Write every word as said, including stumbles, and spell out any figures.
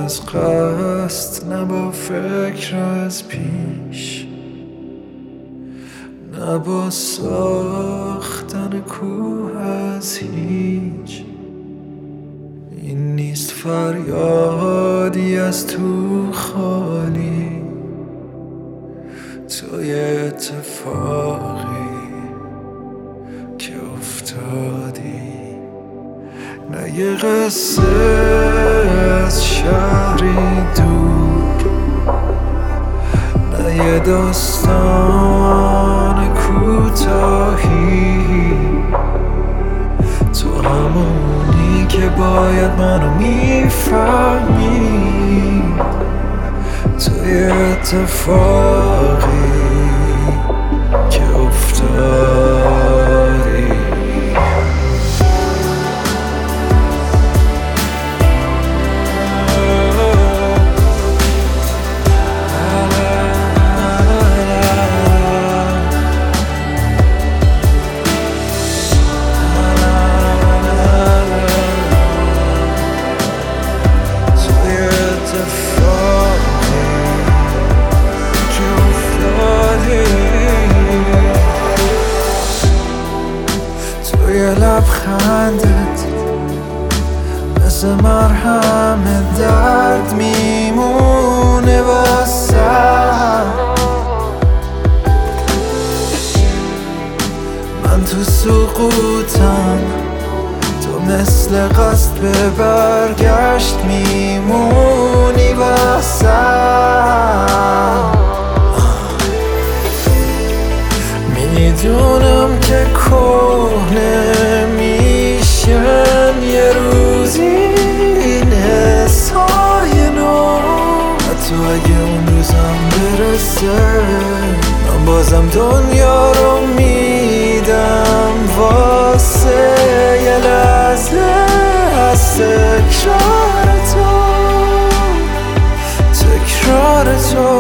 از قصد نه با فکر از پیش، نه با ساختن کوه از هیچ. این نیست فریادی از تو خالی، توی اتفاقی که افتادی. نه یه قصه از شهری دور، نه یه داستان کوتاهی. تو همونی که باید منو میفهمید، توی اتفاقی که افتادی. لبخندت مثل مرهم درد میمونه واسم. من تو سقوطم، تو مثل قصد به برگشت میمونی واسم. میدونم که کهنه میشن یه روزی این حسای نو، حتی اگه اون روزم برسه من بازم دنیا رو میدم واسه یه لحظه از تکرار تو، تکرار تو.